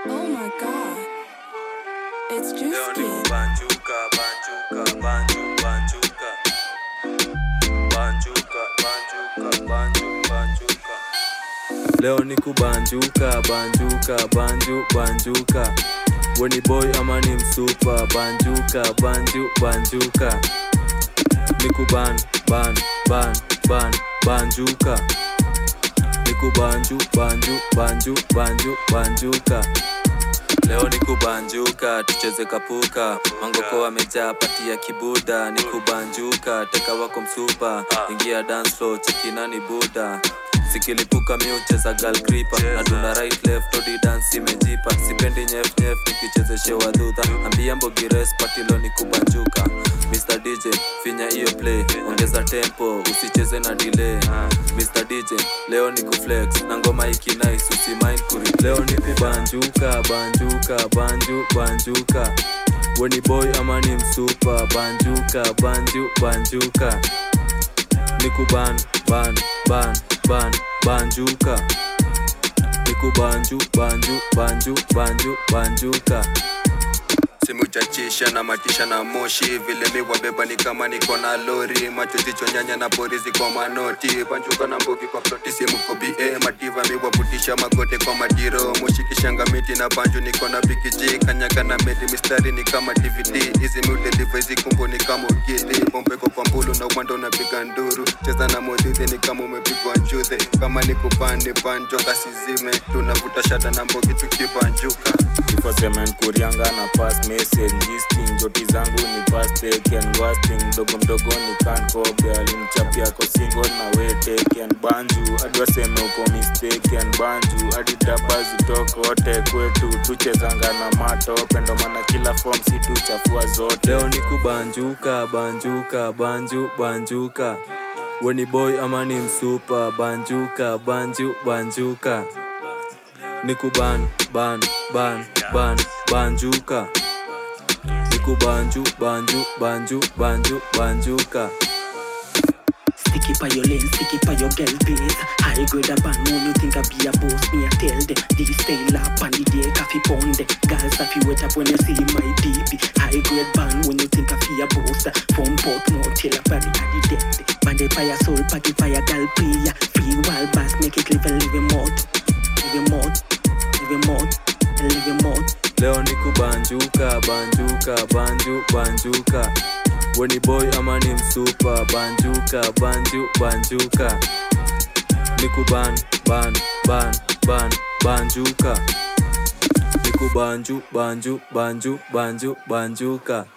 Oh my god. It's Leo Juice ni Kid. kubanjuka, banjuka, banjuka. Banjuka, banjuka, banjuka. Leo ni kubanjuka, banjuka, banjuka. Weni boy ama ni msupa, banjuka. Ni banjuka. Ni banjuka. Leo ni kubanjuka, tucheze kapuka. Mangoko wamejaa pati ya kibuda. Ni kubanjuka, teka wako msupa. Ingia dance floor, chikina ni buda. Sikilipuka miucheza girl creeper. Naduna right left, odi dance imejipa. Sipendi nyef, nikichezeshewa dhudha. Ambia mbogires, patilo ni kubanjuka. Mr. DJ, finya iyo play. Ongeza tempo, usicheze na delay. Mr. DJ, leo ni kuflex. Na ngoma iki nice, usimind kuri. Leo ni kubanjuka, banjuka. Weni boy ama ni msupa, banjuka. Ni banjuka. Ni banjuka. Simu chachisha na matisha na moshi. Vile mi wabeba ni kama niko na lori. Macho zicho nyanya na porizi kwa manoti. Banjuka na mbogi kwa ploti simu kobi mativa mi wabutisha magote kwa madiro. Moshi kishanga miti na banju niko na bigiji. Kanyaga na medi mistari ni kama DVD. Hizi mi udeliver hizi kumbo ni kama ugidi. Bombeko kwa mbulu na wando na piga nduru. Cheza na modhizi ni kama umepigwa njuze. Kama ni kupani banjoka sizime. Tunavuta shada na mbogi tukibanjuka. Before semen kurianga na pass message gisting. Joti zangu ni pass take and wasting. Mdogo ni can't copy. Alimchapia ko single na we take and banju. Adwa seme uko mistake and banju. Adi daba zitoko ote kwetu. Tuchezanga na mato. Pendo mana kila form si tuchafua zote. Leo ni kubanjuka, banjuka. Weni boy ama ni msupa, banjuka. Ni banjuka. Ni banjuka. Sticky pa your lane, sticky pa your girl base. High grade a band, when you think I be a boss, me I tell them. This style up on the day, coffee pound. Girls have you wet up when you see my DP. High grade band, when you think I be a boss. From Portmore till a party at the dead. Band by your soul, party by your girl player. Free wild bass, make it live and live in mode. Leo ni kubanjuka, banjuka. Weni boy ama ni msupa, banjuka. Ni banjuka. Ni banjuka.